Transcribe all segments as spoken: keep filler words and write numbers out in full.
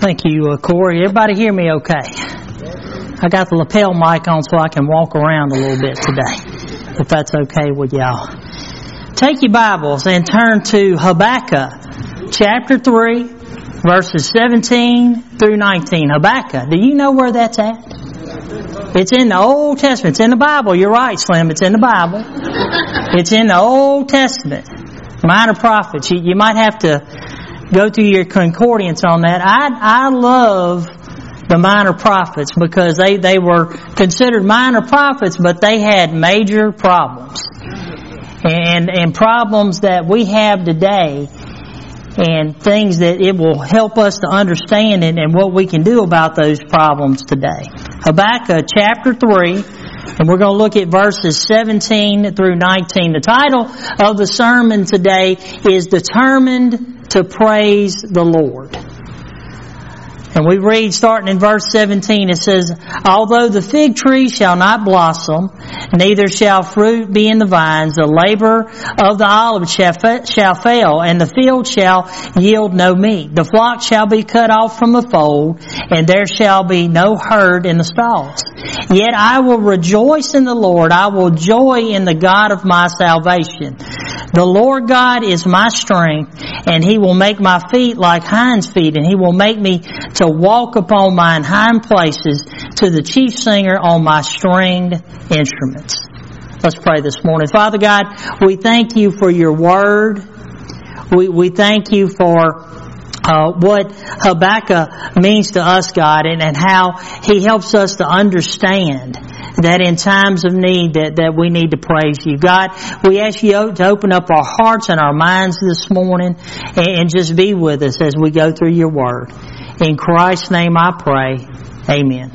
Thank you, uh, Corey. Everybody hear me okay? I got the lapel mic on so I can walk around a little bit today, if that's okay with y'all. Take your Bibles and turn to Habakkuk, chapter three, verses seventeen through nineteen. Habakkuk, do you know where that's at? It's in the Old Testament. It's in the Bible. You're right, Slim. It's in the Bible. It's in the Old Testament. Minor prophets. You, you might have to go through your concordance on that. I I love the minor prophets because they, they were considered minor prophets, but they had major problems. And and problems that we have today, and things that it will help us to understand and, and what we can do about those problems today. Habakkuk chapter three, and we're going to look at verses seventeen through nineteen. The title of the sermon today is Determined to Praise the Lord. And we read, starting in verse seventeen, it says, "Although the fig tree shall not blossom, neither shall fruit be in the vines, the labor of the olive shall, fa- shall fail, and the field shall yield no meat. The flock shall be cut off from the fold, and there shall be no herd in the stalls. Yet I will rejoice in the Lord, I will joy in the God of my salvation. The Lord God is my strength, and He will make my feet like hinds' feet, and He will make me to walk upon mine hind places, to the chief singer on my stringed instruments." Let's pray this morning. Father God, we thank You for Your Word. We, we thank You for Uh, what Habakkuk means to us, God, and, and how he helps us to understand that in times of need that, that we need to praise You. God, we ask You to open up our hearts and our minds this morning and, and just be with us as we go through Your Word. In Christ's name I pray. Amen.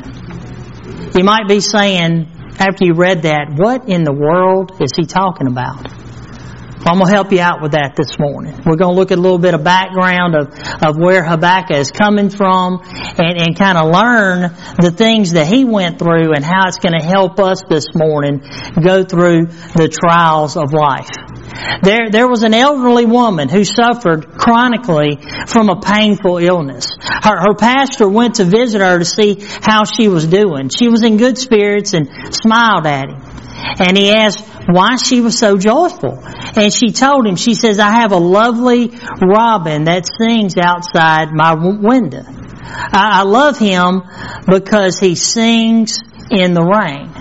You might be saying, after you read that, what in the world is he talking about? I'm going to help you out with that this morning. We're going to look at a little bit of background of, of where Habakkuk is coming from and, and kind of learn the things that he went through and how it's going to help us this morning go through the trials of life. There, there was an elderly woman who suffered chronically from a painful illness. Her, her pastor went to visit her to see how she was doing. She was in good spirits and smiled at him. And he asked why she was so joyful. And she told him, she says, "I have a lovely robin that sings outside my window. I, I love him because he sings in the rain."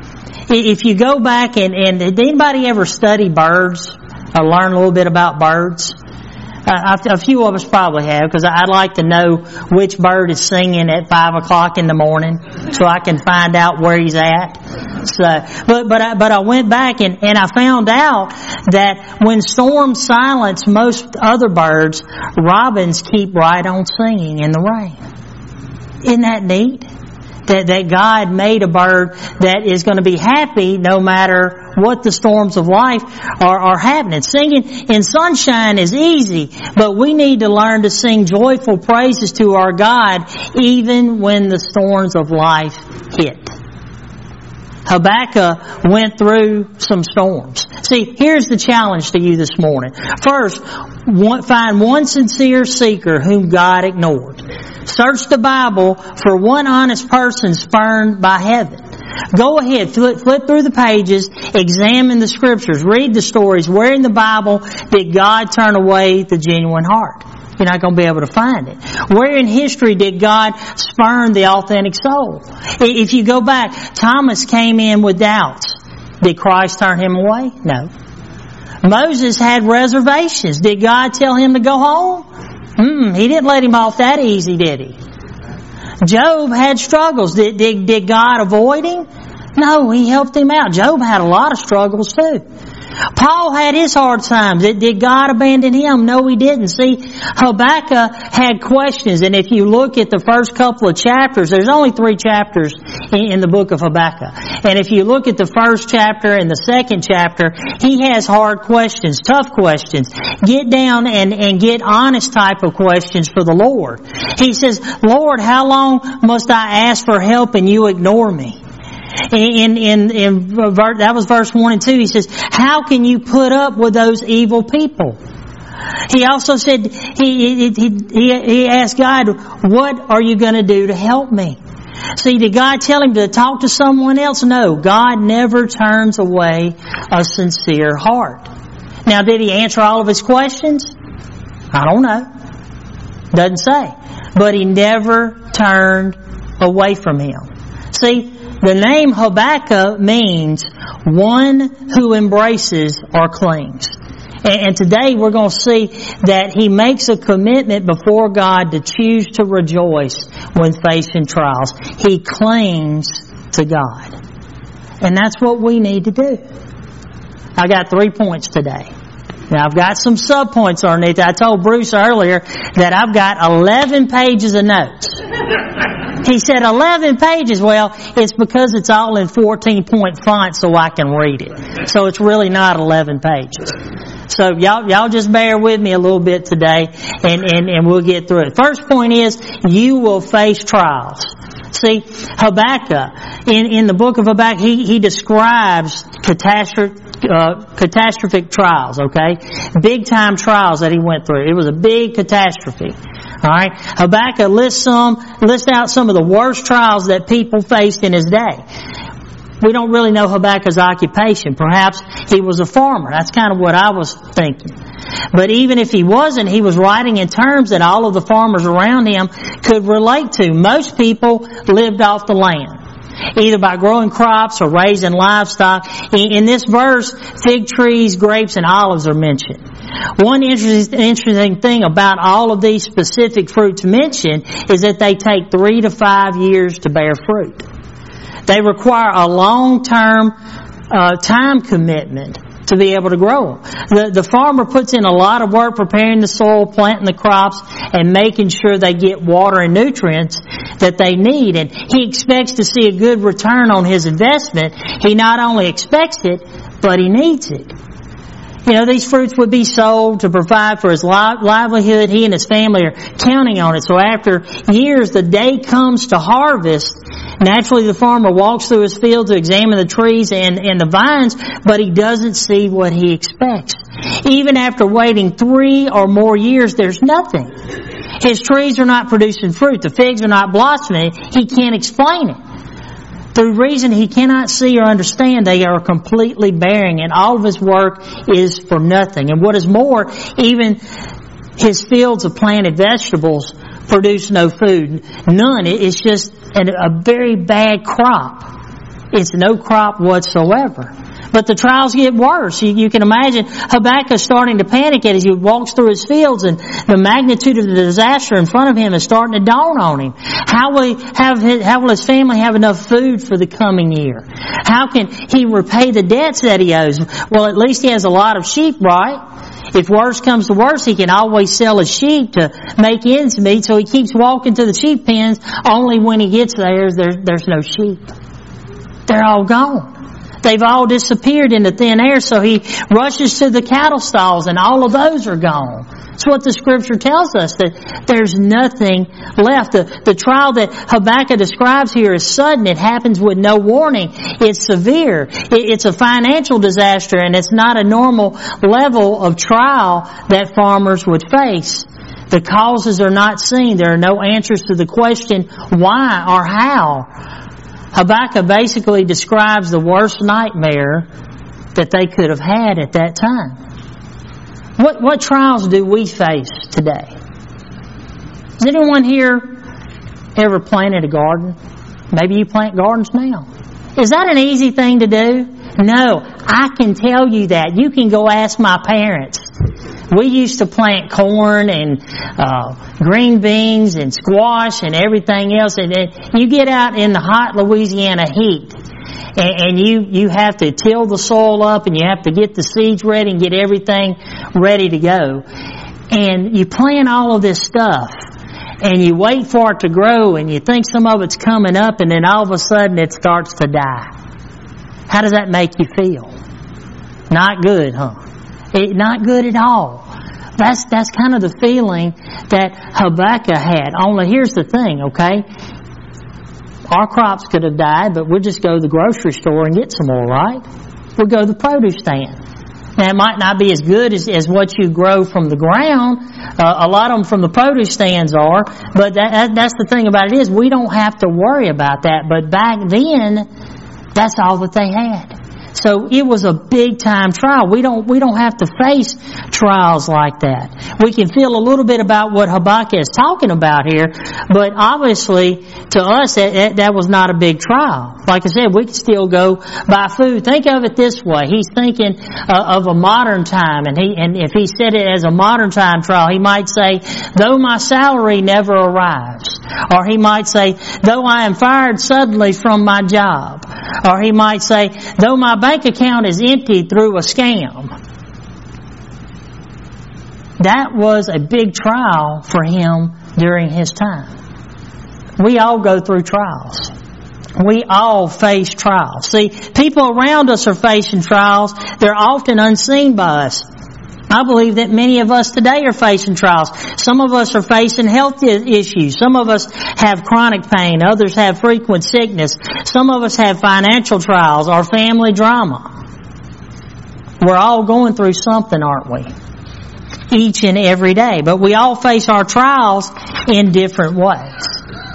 If you go back and, and did anybody ever study birds or learn a little bit about birds? Uh, a few of us probably have, because I'd like to know which bird is singing at five o'clock in the morning, so I can find out where he's at. So, but but I, but I went back and, and I found out that when storms silence most other birds, robins keep right on singing in the rain. Isn't that neat? That, that God made a bird that is going to be happy no matter what the storms of life are, are happening. Singing in sunshine is easy, but we need to learn to sing joyful praises to our God even when the storms of life hit. Habakkuk went through some storms. See, here's the challenge to you this morning. First, one, find one sincere seeker whom God ignored. Search the Bible for one honest person spurned by heaven. Go ahead, flip, flip through the pages, examine the Scriptures, read the stories. Where in the Bible did God turn away the genuine heart? You're not going to be able to find it. Where in history did God spurn the authentic soul? If you go back, Thomas came in with doubts. Did Christ turn him away? No. Moses had reservations. Did God tell him to go home? Hmm, he didn't let him off that easy, did he? Job had struggles. Did, did, did God avoid him? No, he helped him out. Job had a lot of struggles too. Paul had his hard times. Did God abandon him? No, He didn't. See, Habakkuk had questions, and if you look at the first couple of chapters, there's only three chapters in the book of Habakkuk. And if you look at the first chapter and the second chapter, he has hard questions, tough questions. Get down and, and get honest type of questions for the Lord. He says, "Lord, how long must I ask for help and You ignore me?" In, in, in, that was verse one and two. He says, "How can You put up with those evil people?" He also said, he, he, he, he asked God, what are you going to do to help me? See, did God tell him to talk to someone else? No. God never turns away a sincere heart. Now, did he answer all of his questions? I don't know. Doesn't say. But he never turned away from him. See, the name Habakkuk means one who embraces or clings. And today we're going to see that he makes a commitment before God to choose to rejoice when facing trials. He clings to God. And that's what we need to do. I got three points today. Now I've got some sub-points underneath. I told Bruce earlier that I've got eleven pages of notes. He said eleven pages. Well, it's because it's all in fourteen point font so I can read it. So it's really not eleven pages. So y'all, y'all just bear with me a little bit today and, and, and we'll get through it. First point is, you will face trials. See, Habakkuk, in, in the book of Habakkuk, he, he describes catastrophic, uh, catastrophic trials, okay? Big time trials that he went through. It was a big catastrophe. Alright? Habakkuk lists some, lists out some of the worst trials that people faced in his day. We don't really know Habakkuk's occupation. Perhaps he was a farmer. That's kind of what I was thinking. But even if he wasn't, he was writing in terms that all of the farmers around him could relate to. Most people lived off the land, either by growing crops or raising livestock. In this verse, fig trees, grapes, and olives are mentioned. One interesting thing about all of these specific fruits mentioned is that they take three to five years to bear fruit. They require a long-term uh, time commitment to be able to grow them. The, the farmer puts in a lot of work preparing the soil, planting the crops, and making sure they get water and nutrients that they need. And he expects to see a good return on his investment. He not only expects it, but he needs it. You know, these fruits would be sold to provide for his li- livelihood. He and his family are counting on it. So after years, the day comes to harvest. Naturally, the farmer walks through his field to examine the trees and, and the vines, but he doesn't see what he expects. Even after waiting three or more years, there's nothing. His trees are not producing fruit. The figs are not blossoming. He can't explain it. Through reason he cannot see or understand, they are completely barren, and all of his work is for nothing. And what is more, even his fields of planted vegetables produce no food. None. It's just an, a very bad crop. It's no crop whatsoever. But the trials get worse. You, you can imagine Habakkuk starting to panic as he walks through his fields, and the magnitude of the disaster in front of him is starting to dawn on him. How will he have his, how will his family have enough food for the coming year? How can he repay the debts that he owes? Well, at least he has a lot of sheep, right? If worse comes to worse, he can always sell his sheep to make ends meet, so he keeps walking to the sheep pens. Only when he gets there, there there's no sheep. They're all gone. They've all disappeared into thin air, so he rushes to the cattle stalls, and all of those are gone. That's what the Scripture tells us, that there's nothing left. The, the trial that Habakkuk describes here is sudden. It happens with no warning. It's severe. It, it's a financial disaster, and it's not a normal level of trial that farmers would face. The causes are not seen. There are no answers to the question why or how. Habakkuk basically describes the worst nightmare that they could have had at that time. What, what trials do we face today? Has anyone here ever planted a garden? Maybe you plant gardens now. Is that an easy thing to do? No, I can tell you that. You can go ask my parents. We used to plant corn and uh, green beans and squash and everything else. And, and you get out in the hot Louisiana heat, and, and you, you have to till the soil up, and you have to get the seeds ready and get everything ready to go. And you plant all of this stuff, and you wait for it to grow, and you think some of it's coming up, and then all of a sudden it starts to die. How does that make you feel? Not good, huh? It, not good at all. That's that's kind of the feeling that Habakkuk had. Only here's the thing, okay? Our crops could have died, but we'll just go to the grocery store and get some more, right? We'll go to the produce stand. Now, it might not be as good as, as what you grow from the ground. Uh, a lot of them from the produce stands are. But that, that, that's the thing about it is we don't have to worry about that. But back then, that's all that they had. So it was a big time trial. We don't we don't have to face trials like that. We can feel a little bit about what Habakkuk is talking about here, but obviously to us that, that was not a big trial. Like I said, we can still go buy food. Think of it this way: he's thinking uh, of a modern time, and he and if he said it as a modern time trial, he might say, "Though my salary never arrives," or he might say, "Though I am fired suddenly from my job," or he might say, "Though my bank account is emptied through a scam." That was a big trial for him during his time. We all go through trials. We all face trials. See, people around us are facing trials. They're often unseen by us. I believe that many of us today are facing trials. Some of us are facing health issues. Some of us have chronic pain. Others have frequent sickness. Some of us have financial trials or family drama. We're all going through something, aren't we? Each and every day. But we all face our trials in different ways.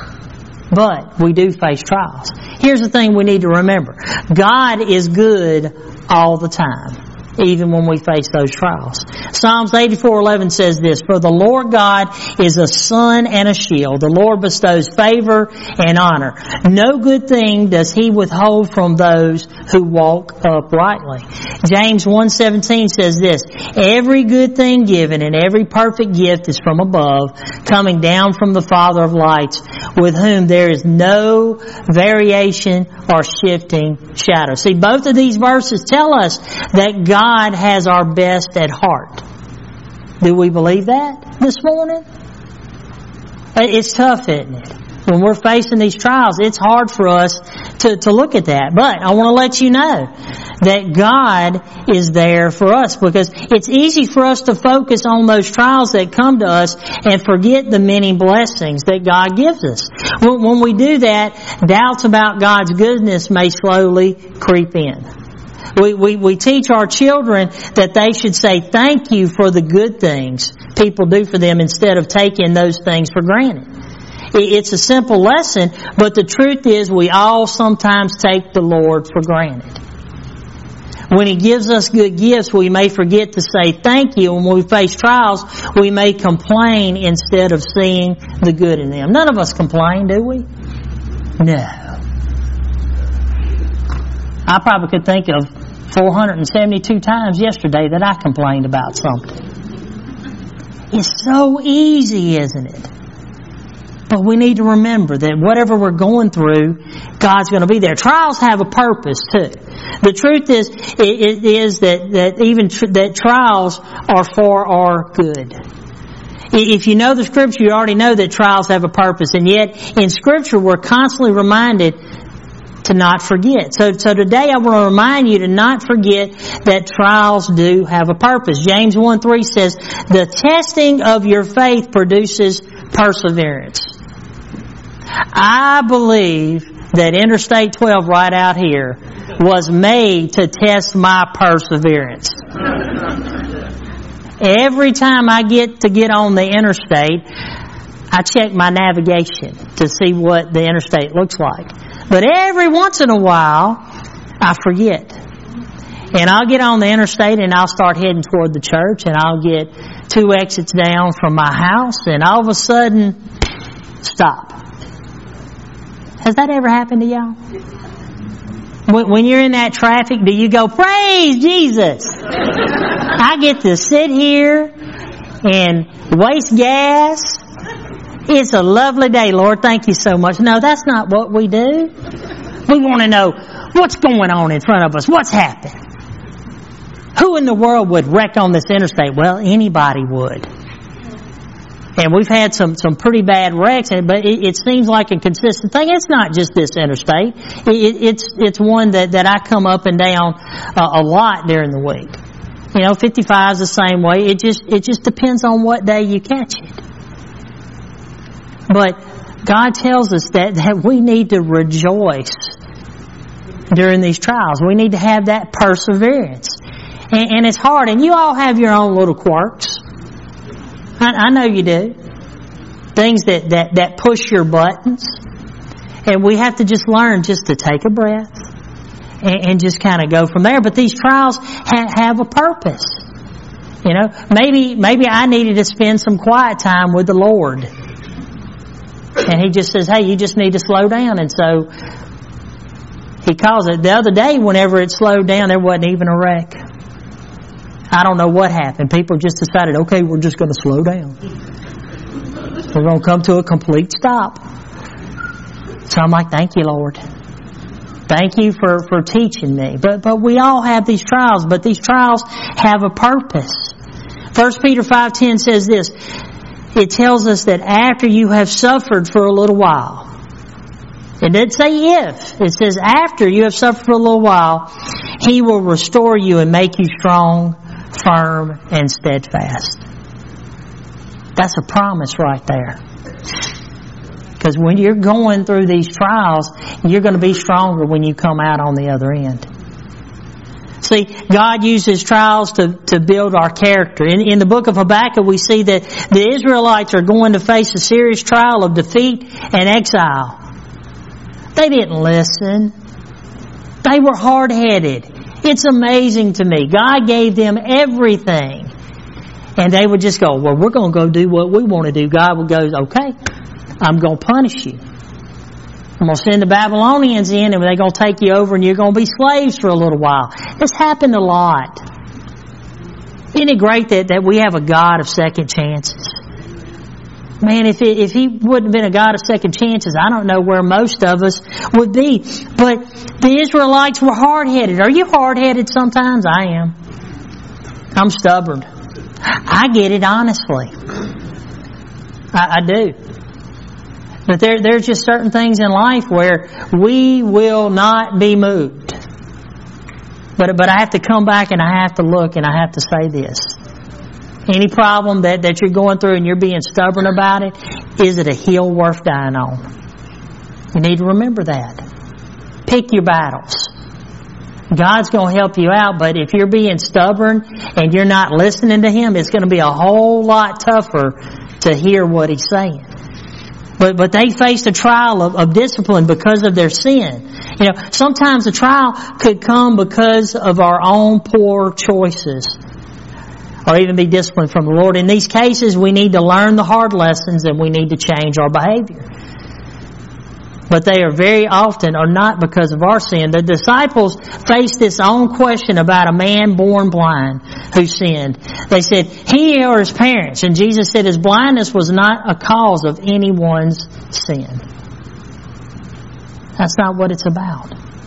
But we do face trials. Here's the thing we need to remember. God is good all the time, even when we face those trials. Psalms eighty-four eleven says this, "For the Lord God is a sun and a shield. The Lord bestows favor and honor. No good thing does He withhold from those who walk uprightly." James one seventeen says this, "Every good thing given and every perfect gift is from above, coming down from the Father of lights, with whom there is no variation or shifting shadow." See, both of these verses tell us that God God has our best at heart. Do we believe that this morning? It's tough, isn't it? When we're facing these trials, it's hard for us to, to look at that. But I want to let you know that God is there for us, because it's easy for us to focus on those trials that come to us and forget the many blessings that God gives us. When, when we do that, doubts about God's goodness may slowly creep in. We, we, we teach our children that they should say thank you for the good things people do for them instead of taking those things for granted. It's a simple lesson, but the truth is we all sometimes take the Lord for granted. When He gives us good gifts, we may forget to say thank you. When we face trials, we may complain instead of seeing the good in them. None of us complain, do we? No. I probably could think of four hundred seventy-two times yesterday that I complained about something. It's so easy, isn't it? But we need to remember that whatever we're going through, God's going to be there. Trials have a purpose too. The truth is, it is that, that even tr- that trials are for our good. If you know the Scripture, you already know that trials have a purpose. And yet, in Scripture, we're constantly reminded to not forget. So, so today I want to remind you to not forget that trials do have a purpose. James one three says, "The testing of your faith produces perseverance." I believe that Interstate twelve right out here was made to test my perseverance. Every time I get to get on the interstate, I check my navigation to see what the interstate looks like. But every once in a while, I forget. And I'll get on the interstate and I'll start heading toward the church, and I'll get two exits down from my house, and all of a sudden, stop. Has that ever happened to y'all? When, when you're in that traffic, do you go, "Praise Jesus"? I get to sit here and waste gas. It's a lovely day, Lord. Thank you so much. No, that's not what we do. We want to know what's going on in front of us. What's happened? Who in the world would wreck on this interstate? Well, anybody would. And we've had some, some pretty bad wrecks, but it, it seems like a consistent thing. It's not just this interstate. It, it, it's it's one that, that I come up and down uh, a lot during the week. You know, fifty-five is the same way. It just it just depends on what day you catch it. But God tells us that, that we need to rejoice during these trials. We need to have that perseverance. And, and it's hard. And you all have your own little quirks. I, I know you do. Things that, that, that push your buttons. And we have to just learn just to take a breath and, and just kind of go from there. But these trials ha- have a purpose. You know, maybe maybe I needed to spend some quiet time with the Lord. And He just says, hey, you just need to slow down. And so He calls it. The other day, whenever it slowed down, there wasn't even a wreck. I don't know what happened. People just decided, okay, we're just going to slow down. We're going to come to a complete stop. So I'm like, thank you, Lord. Thank you for, for teaching me. But but we all have these trials, but these trials have a purpose. First Peter five ten says this. It tells us that after you have suffered for a little while, it didn't say if, it says after you have suffered for a little while, He will restore you and make you strong, firm, and steadfast. That's a promise right there. Because when you're going through these trials, you're going to be stronger when you come out on the other end. See, God uses trials to, to build our character. In, in the book of Habakkuk, we see that the Israelites are going to face a serious trial of defeat and exile. They didn't listen. They were hard-headed. It's amazing to me. God gave them everything. And they would just go, well, we're going to go do what we want to do. God would go, okay, I'm going to punish you. I'm going to send the Babylonians in and they're going to take you over and you're going to be slaves for a little while. This happened a lot. Isn't it great that, that we have a God of second chances? Man, if it, if He wouldn't have been a God of second chances, I don't know where most of us would be. But the Israelites were hard-headed. Are you hard-headed sometimes? I am. I'm stubborn. I get it honestly. I, I do. But there, there's just certain things in life where we will not be moved. But but I have to come back and I have to look and I have to say this. Any problem that, that you're going through and you're being stubborn about it, is it a hill worth dying on? You need to remember that. Pick your battles. God's going to help you out, but if you're being stubborn and you're not listening to Him, it's going to be a whole lot tougher to hear what He's saying. But but they faced a trial of, of discipline because of their sin. You know, sometimes the trial could come because of our own poor choices, or even be disciplined from the Lord. In these cases, we need to learn the hard lessons and we need to change our behavior. But they are very often are not because of our sin. The disciples faced this own question about a man born blind who sinned. They said, he or his parents? And Jesus said his blindness was not a cause of anyone's sin. That's not what it's about.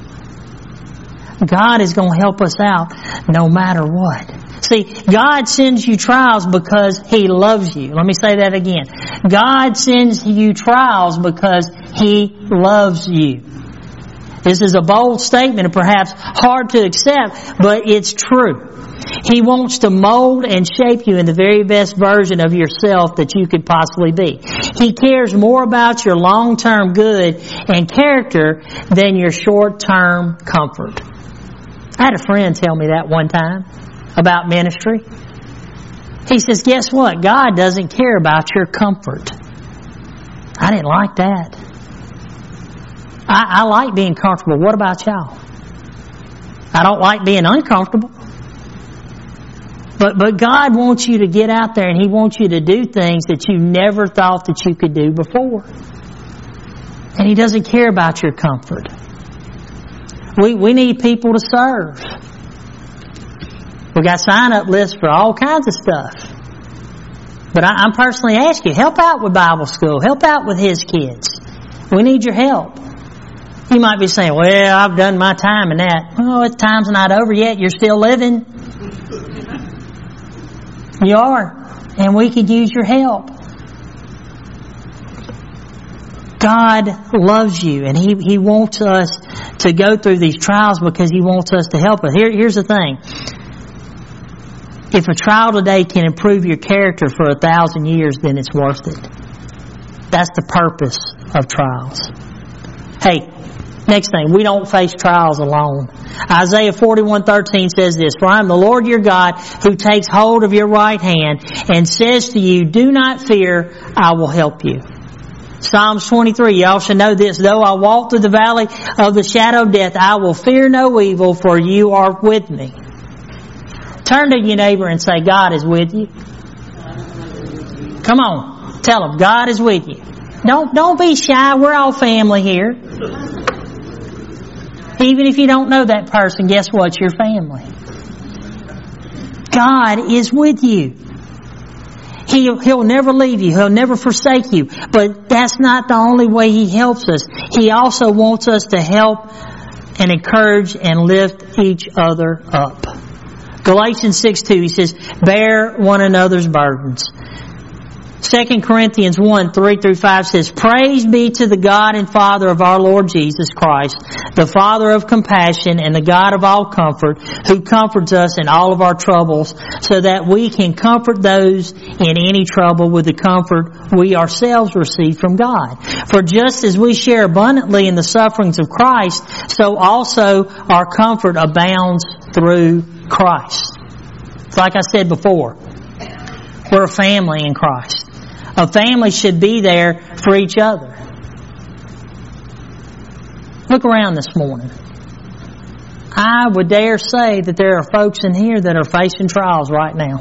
God is going to help us out no matter what. See, God sends you trials because He loves you. Let me say that again. God sends you trials because He loves you. This is a bold statement and perhaps hard to accept, but it's true. He wants to mold and shape you in the very best version of yourself that you could possibly be. He cares more about your long-term good and character than your short-term comfort. I had a friend tell me that one time about ministry. He says, guess what? God doesn't care about your comfort. I didn't like that. I, I like being comfortable. What about y'all? I don't like being uncomfortable. But but God wants you to get out there and He wants you to do things that you never thought that you could do before. And He doesn't care about your comfort. We we need people to serve. We got sign-up lists for all kinds of stuff. But I, I'm personally asking you, help out with Bible school. Help out with His kids. We need your help. You might be saying, well, I've done my time in that. Well, time's not over yet. You're still living. You are. And we could use your help. God loves you, and He, He wants us to go through these trials because He wants us to help us. Here, here's the thing. If a trial today can improve your character for a thousand years, then it's worth it. That's the purpose of trials. Hey, Next thing, we don't face trials alone. Isaiah forty-one thirteen says this, "For I am the Lord your God who takes hold of your right hand and says to you, do not fear, I will help you." Psalms twenty-three, y'all should know this, "Though I walk through the valley of the shadow of death, I will fear no evil, for you are with me." Turn to your neighbor and say, God is with you. Come on, tell them, God is with you. Don't, don't be shy, we're all family here. Even if you don't know that person, guess what? You're family. God is with you. He'll, he'll never leave you. He'll never forsake you. But that's not the only way He helps us. He also wants us to help and encourage and lift each other up. Galatians six two, he says, "Bear one another's burdens." Second Corinthians one, three through five says, "Praise be to the God and Father of our Lord Jesus Christ, the Father of compassion and the God of all comfort, who comforts us in all of our troubles, so that we can comfort those in any trouble with the comfort we ourselves receive from God. For just as we share abundantly in the sufferings of Christ, so also our comfort abounds through Christ." It's like I said before, we're a family in Christ. A family should be there for each other. Look around this morning. I would dare say that there are folks in here that are facing trials right now.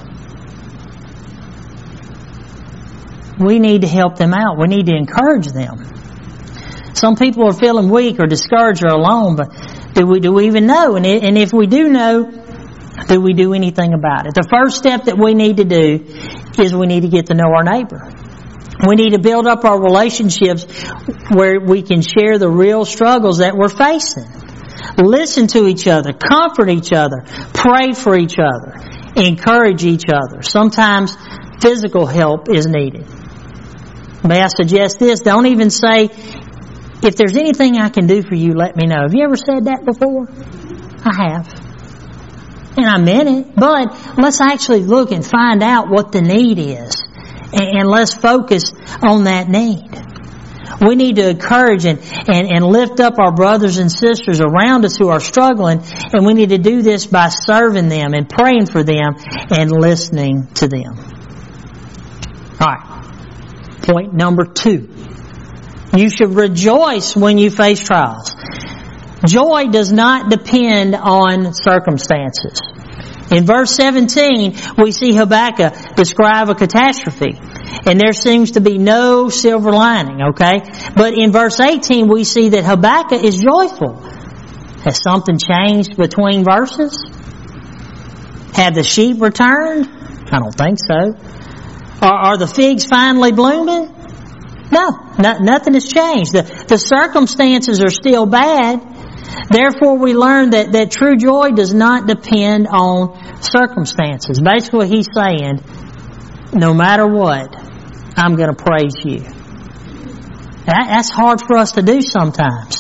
We need to help them out. We need to encourage them. Some people are feeling weak or discouraged or alone, but do we, do we even know? And, it, and if we do know, do we do anything about it? The first step that we need to do is we need to get to know our neighbor. We need to build up our relationships where we can share the real struggles that we're facing. Listen to each other, comfort each other, pray for each other, encourage each other. Sometimes physical help is needed. May I suggest this? Don't even say, "If there's anything I can do for you, let me know." Have you ever said that before? I have. And I meant it. But let's actually look and find out what the need is. And let's focus on that need. We need to encourage and, and, and lift up our brothers and sisters around us who are struggling. And we need to do this by serving them and praying for them and listening to them. Alright. Point number two. You should rejoice when you face trials. Joy does not depend on circumstances. In verse seventeen, we see Habakkuk describe a catastrophe. And there seems to be no silver lining, okay? But in verse eighteen, we see that Habakkuk is joyful. Has something changed between verses? Have the sheep returned? I don't think so. Are, are the figs finally blooming? No, no nothing has changed. The, the circumstances are still bad. Therefore, we learn that, that true joy does not depend on circumstances. Basically, what he's saying, no matter what, I'm going to praise you. That, that's hard for us to do sometimes.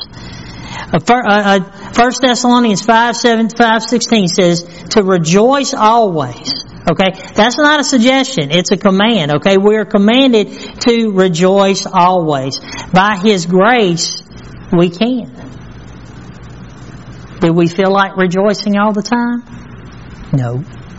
First Thessalonians five sixteen says to rejoice always. Okay, that's not a suggestion; it's a command. Okay, we are commanded to rejoice always. By His grace, we can. Do we feel like rejoicing all the time? No.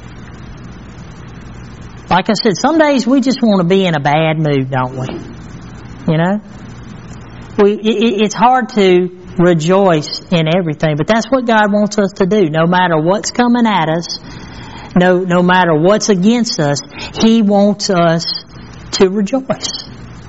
Like I said, some days we just want to be in a bad mood, don't we? You know? We, it, it's hard to rejoice in everything, but that's what God wants us to do. No matter what's coming at us, no, no matter what's against us, He wants us to rejoice.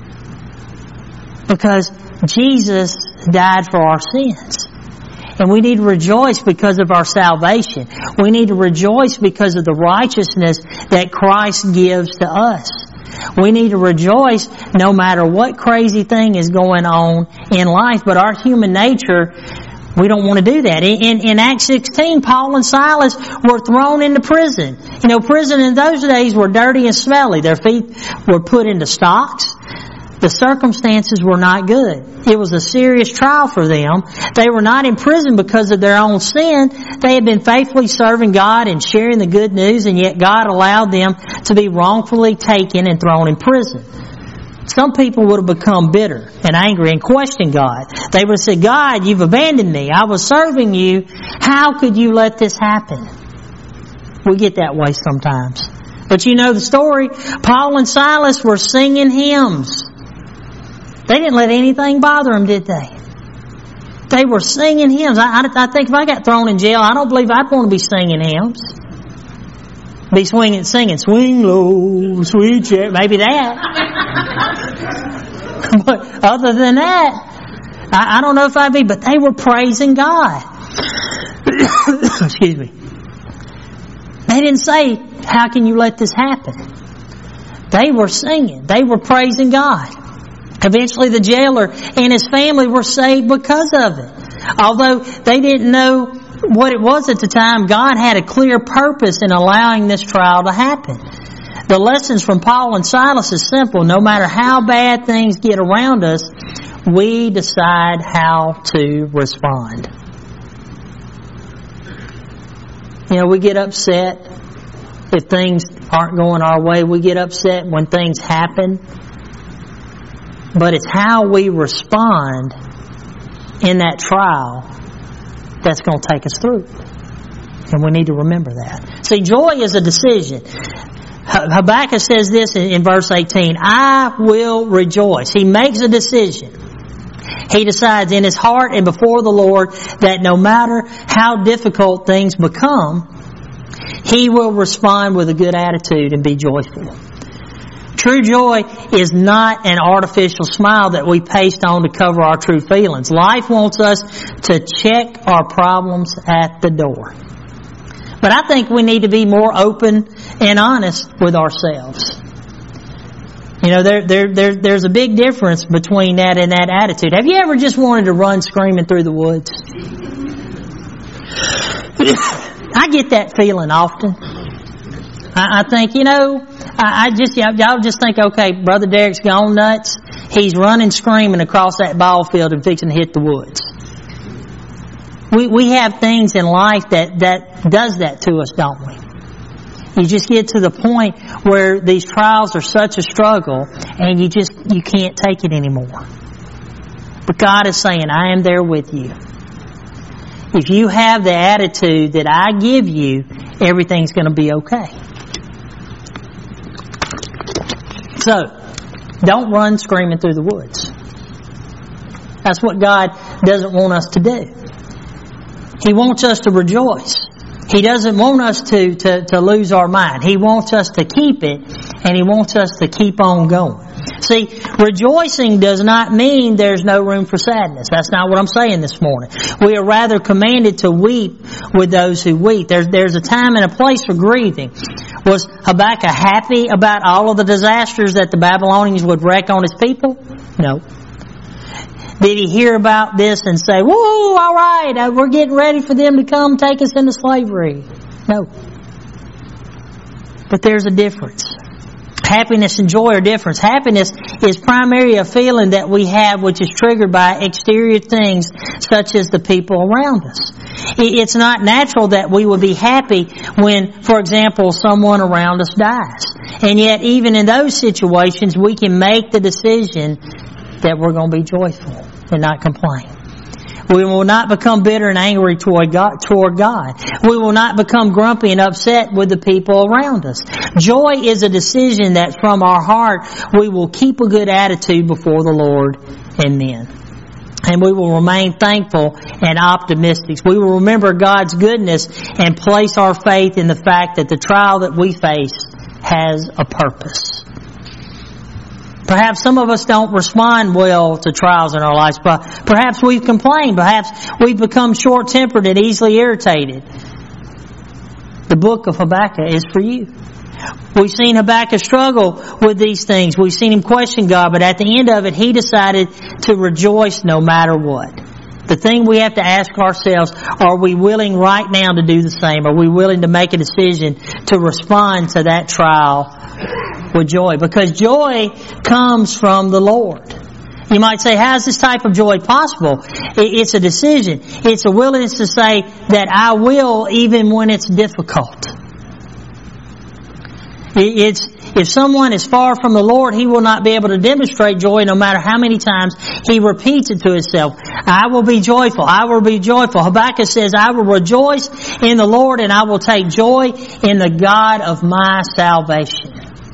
Because Jesus died for our sins. And we need to rejoice because of our salvation. We need to rejoice because of the righteousness that Christ gives to us. We need to rejoice no matter what crazy thing is going on in life. But our human nature, we don't want to do that. In, in Acts sixteen, Paul and Silas were thrown into prison. You know, prison in those days were dirty and smelly. Their feet were put into stocks. The circumstances were not good. It was a serious trial for them. They were not in prison because of their own sin. They had been faithfully serving God and sharing the good news, and yet God allowed them to be wrongfully taken and thrown in prison. some people would have become bitter and angry and questioned God. They would have said, God, you've abandoned me. I was serving you. How could you let this happen? We get that way sometimes. But you know the story. Paul and Silas were singing hymns. They didn't let anything bother them, did they? They were singing hymns. I, I, I think if I got thrown in jail, I don't believe I'd want to be singing hymns. Be swinging, singing, swing low, sweet cherry. Maybe that. But other than that, I, I don't know if I'd be, but they were praising God. Excuse me. They didn't say, how can you let this happen? They were singing. They were praising God. Eventually the jailer and his family were saved because of it. Although they didn't know what it was at the time, God had a clear purpose in allowing this trial to happen. The lessons from Paul and Silas is simple. No matter how bad things get around us, we decide how to respond. You know, we get upset if things aren't going our way. We get upset when things happen. But it's how we respond in that trial that's going to take us through. And we need to remember that. See, joy is a decision. Habakkuk says this in verse eighteen, I will rejoice. He makes a decision. He decides in his heart and before the Lord that no matter how difficult things become, he will respond with a good attitude and be joyful. True joy is not an artificial smile that we paste on to cover our true feelings. Life wants us to check our problems at the door. But I think we need to be more open and honest with ourselves. You know, there, there, there, there's a big difference between that and that attitude. Have you ever just wanted to run screaming through the woods? I get that feeling often. I, I think, you know, I, I just, y'all just think, okay, Brother Derek's gone nuts. He's running screaming across that ball field and fixing to hit the woods. We, we have things in life that, that does that to us, don't we? You just get to the point where these trials are such a struggle and you just, you can't take it anymore. But God is saying, I am there with you. If you have the attitude that I give you, everything's going to be okay. So, don't run screaming through the woods. That's what God doesn't want us to do. He wants us to rejoice. He doesn't want us to, to, to lose our mind. He wants us to keep it, and He wants us to keep on going. See, rejoicing does not mean there's no room for sadness. That's not what I'm saying this morning. We are rather commanded to weep with those who weep. There's, there's a time and a place for grieving. Was Habakkuk happy about all of the disasters that the Babylonians would wreak on his people? No. Did he hear about this and say, whoa, all right, we're getting ready for them to come take us into slavery? No. But there's a difference. Happiness and joy are different. Happiness is primarily a feeling that we have which is triggered by exterior things such as the people around us. It's not natural that we would be happy when, for example, someone around us dies. And yet, even in those situations, we can make the decision that we're going to be joyful and not complain. We will not become bitter and angry toward God, toward God. We will not become grumpy and upset with the people around us. Joy is a decision that from our heart we will keep a good attitude before the Lord and men. And we will remain thankful and optimistic. We will remember God's goodness and place our faith in the fact that the trial that we face has a purpose. Perhaps some of us don't respond well to trials in our lives, but perhaps we've complained. Perhaps we've become short-tempered and easily irritated. The book of Habakkuk is for you. We've seen Habakkuk struggle with these things. We've seen him question God, but at the end of it, he decided to rejoice no matter what. The thing we have to ask ourselves, are we willing right now to do the same? Are we willing to make a decision to respond to that trial with joy? Because joy comes from the Lord. You might say, how is this type of joy possible? It's a decision. It's a willingness to say that I will even when it's difficult. It's, If someone is far from the Lord, he will not be able to demonstrate joy no matter how many times he repeats it to himself. I will be joyful. I will be joyful. Habakkuk says, I will rejoice in the Lord and I will take joy in the God of my salvation.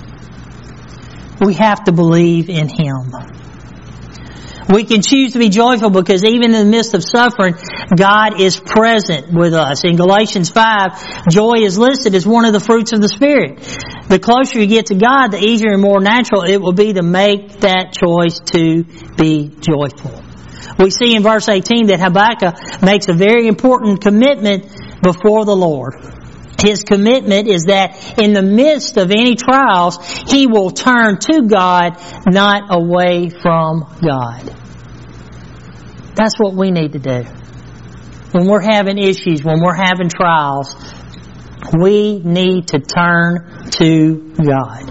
We have to believe in Him. We can choose to be joyful because even in the midst of suffering, God is present with us. In Galatians five, joy is listed as one of the fruits of the Spirit. The closer you get to God, the easier and more natural it will be to make that choice to be joyful. We see in verse eighteen that Habakkuk makes a very important commitment before the Lord. His commitment is that in the midst of any trials, he will turn to God, not away from God. That's what we need to do. When we're having issues, when we're having trials, we need to turn to God.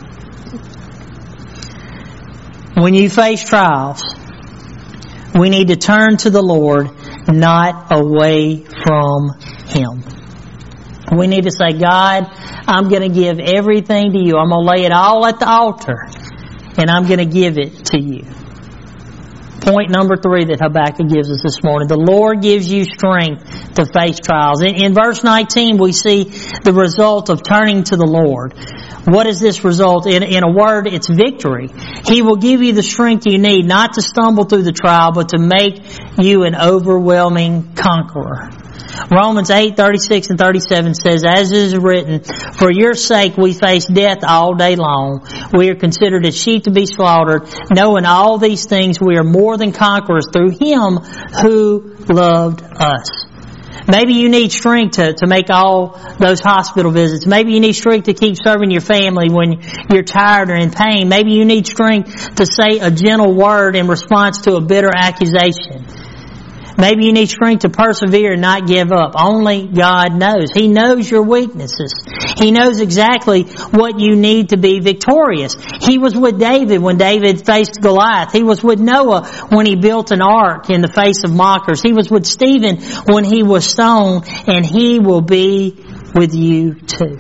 When you face trials, we need to turn to the Lord, not away from Him. We need to say, God, I'm going to give everything to you. I'm going to lay it all at the altar, and I'm going to give it to you. Point number three that Habakkuk gives us this morning. The Lord gives you strength to face trials. In, in verse nineteen, we see the result of turning to the Lord. What is this result? In, in a word, it's victory. He will give you the strength you need, not to stumble through the trial, but to make you an overwhelming conqueror. Romans eight, thirty-six and thirty-seven says, as is written, for your sake we face death all day long. We are considered as sheep to be slaughtered. Knowing all these things, we are more than conquerors through Him who loved us. Maybe you need strength to, to make all those hospital visits. Maybe you need strength to keep serving your family when you're tired or in pain. Maybe you need strength to say a gentle word in response to a bitter accusation. Maybe you need strength to persevere and not give up. Only God knows. He knows your weaknesses. He knows exactly what you need to be victorious. He was with David when David faced Goliath. He was with Noah when he built an ark in the face of mockers. He was with Stephen when he was stoned, and He will be with you too.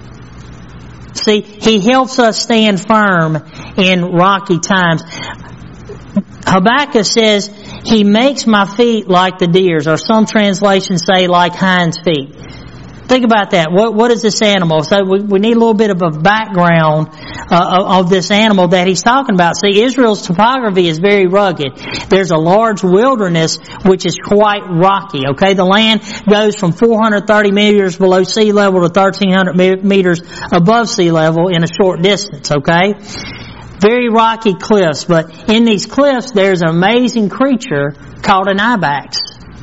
See, He helps us stand firm in rocky times. Habakkuk says, He makes my feet like the deer's, or some translations say like hinds' feet. Think about that. What, what is this animal? So we, we need a little bit of a background uh, of, of this animal that he's talking about. See, Israel's topography is very rugged. There's a large wilderness which is quite rocky. Okay, the land goes from four hundred thirty meters below sea level to thirteen hundred meters above sea level in a short distance. Okay. Very rocky cliffs, but in these cliffs there's an amazing creature called an ibex.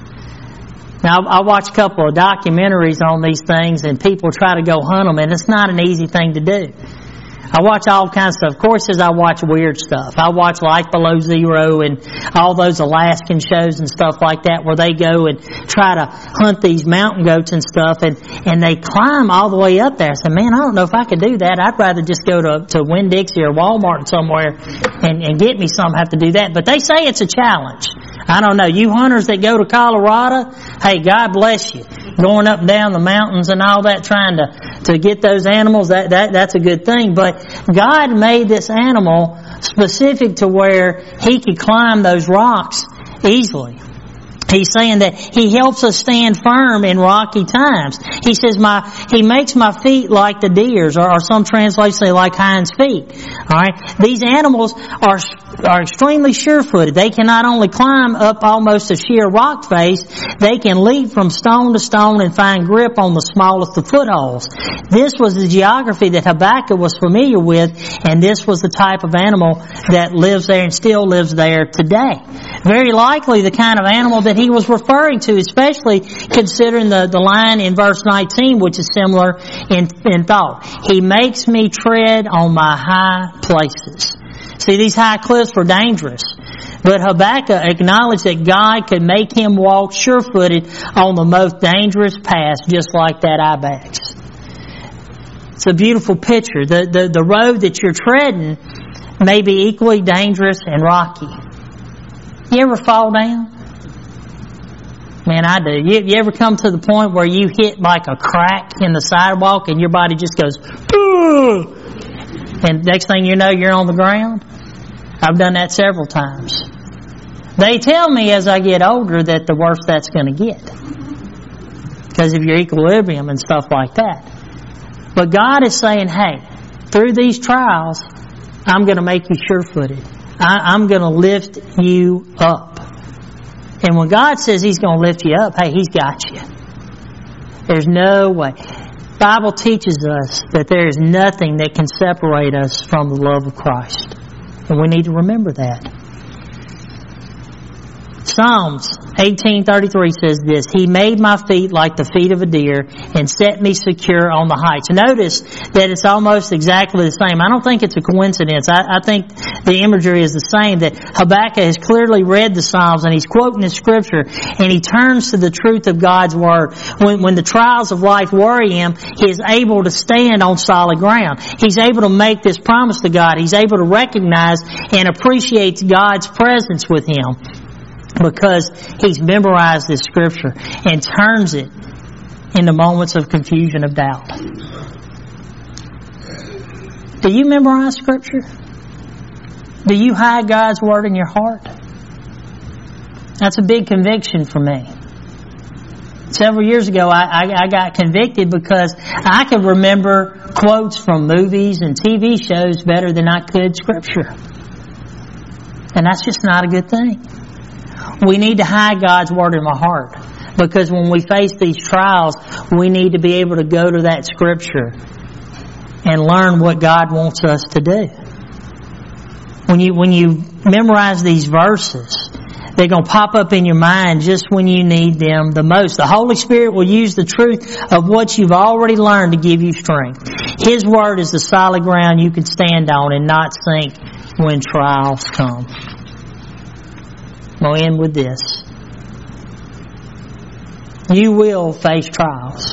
Now, I watch a couple of documentaries on these things, and people try to go hunt them, and it's not an easy thing to do. I watch all kinds of stuff. Of course, as I watch weird stuff. I watch Life Below Zero and all those Alaskan shows and stuff like that where they go and try to hunt these mountain goats and stuff, and, and they climb all the way up there. I said, man, I don't know if I could do that. I'd rather just go to, to Winn-Dixie or Walmart somewhere and, and get me some, have to do that. But they say it's a challenge. I don't know. You hunters that go to Colorado, hey, God bless you. Going up and down the mountains and all that, trying to, to get those animals, that, that, that's a good thing. But God made this animal specific to where he could climb those rocks easily. He's saying that He helps us stand firm in rocky times. He says, "My He makes my feet like the deer's," or, or some translations say like hinds' feet. All right, these animals are are extremely sure-footed. They can not only climb up almost a sheer rock face, they can leap from stone to stone and find grip on the smallest of footholds. This was the geography that Habakkuk was familiar with, and this was the type of animal that lives there and still lives there today. Very likely the kind of animal that he was referring to, especially considering the, the line in verse nineteen, which is similar in, in thought. He makes me tread on my high places. See, these high cliffs were dangerous. But Habakkuk acknowledged that God could make him walk sure-footed on the most dangerous paths, just like that ibex. It's a beautiful picture. The, the, the road that you're treading may be equally dangerous and rocky. You ever fall down? Man, I do. You, you ever come to the point where you hit like a crack in the sidewalk and your body just goes, ugh? And next thing you know, you're on the ground. I've done that several times. They tell me as I get older that the worse that's going to get, because of your equilibrium and stuff like that. But God is saying, hey, through these trials, I'm going to make you sure-footed. I, I'm going to lift you up. And when God says He's going to lift you up, hey, He's got you. There's no way. The Bible teaches us that there is nothing that can separate us from the love of Christ. And we need to remember that. Psalms eighteen thirty-three says this, He made my feet like the feet of a deer and set me secure on the heights. Notice that it's almost exactly the same. I don't think it's a coincidence. I, I think the imagery is the same, that Habakkuk has clearly read the Psalms and he's quoting the Scripture and he turns to the truth of God's Word. When, when the trials of life worry him, he is able to stand on solid ground. He's able to make this promise to God. He's able to recognize and appreciate God's presence with him, because he's memorized this Scripture and turns it into moments of confusion, of doubt. Do you memorize Scripture? Do you hide God's Word in your heart? That's a big conviction for me. Several years ago, I, I, I got convicted because I could remember quotes from movies and T V shows better than I could Scripture. And that's just not a good thing. We need to hide God's Word in our heart, because when we face these trials, we need to be able to go to that Scripture and learn what God wants us to do. When you when you memorize these verses, they're going to pop up in your mind just when you need them the most. The Holy Spirit will use the truth of what you've already learned to give you strength. His Word is the solid ground you can stand on and not sink when trials come. I'll end with this. You will face trials.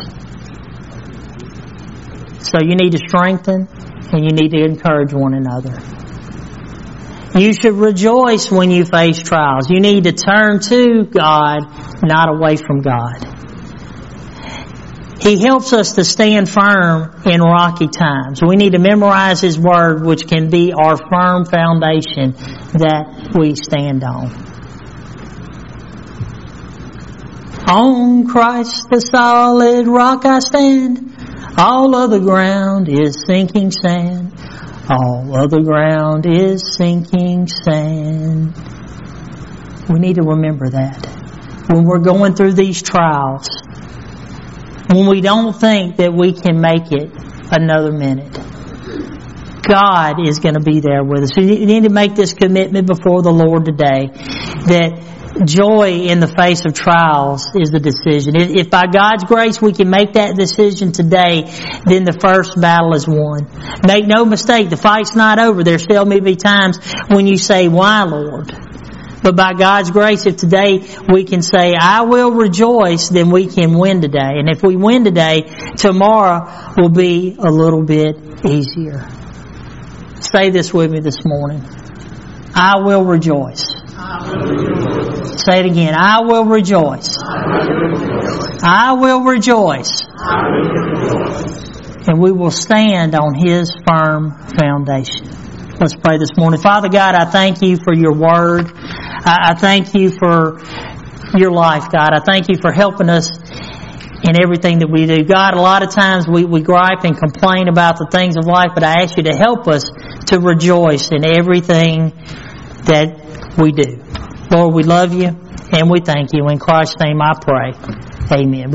So you need to strengthen and you need to encourage one another. You should rejoice when you face trials. You need to turn to God, not away from God. He helps us to stand firm in rocky times. We need to memorize His Word, which can be our firm foundation that we stand on. On Christ the solid rock I stand. All other ground is sinking sand. All other ground is sinking sand. We need to remember that. When we're going through these trials, when we don't think that we can make it another minute, God is going to be there with us. We need to make this commitment before the Lord today, that joy in the face of trials is the decision. If by God's grace we can make that decision today, then the first battle is won. Make no mistake, the fight's not over. There still may be times when you say, why, Lord? But by God's grace, if today we can say, I will rejoice, then we can win today. And if we win today, tomorrow will be a little bit easier. Say this with me this morning. I will rejoice. I will rejoice. Say it again. I will rejoice. I will rejoice. I will rejoice. And we will stand on His firm foundation. Let's pray this morning. Father God, I thank You for Your Word. I thank You for Your life, God. I thank You for helping us in everything that we do. God, a lot of times we, we gripe and complain about the things of life, but I ask You to help us to rejoice in everything that we do. Lord, we love You and we thank You. In Christ's name I pray. Amen.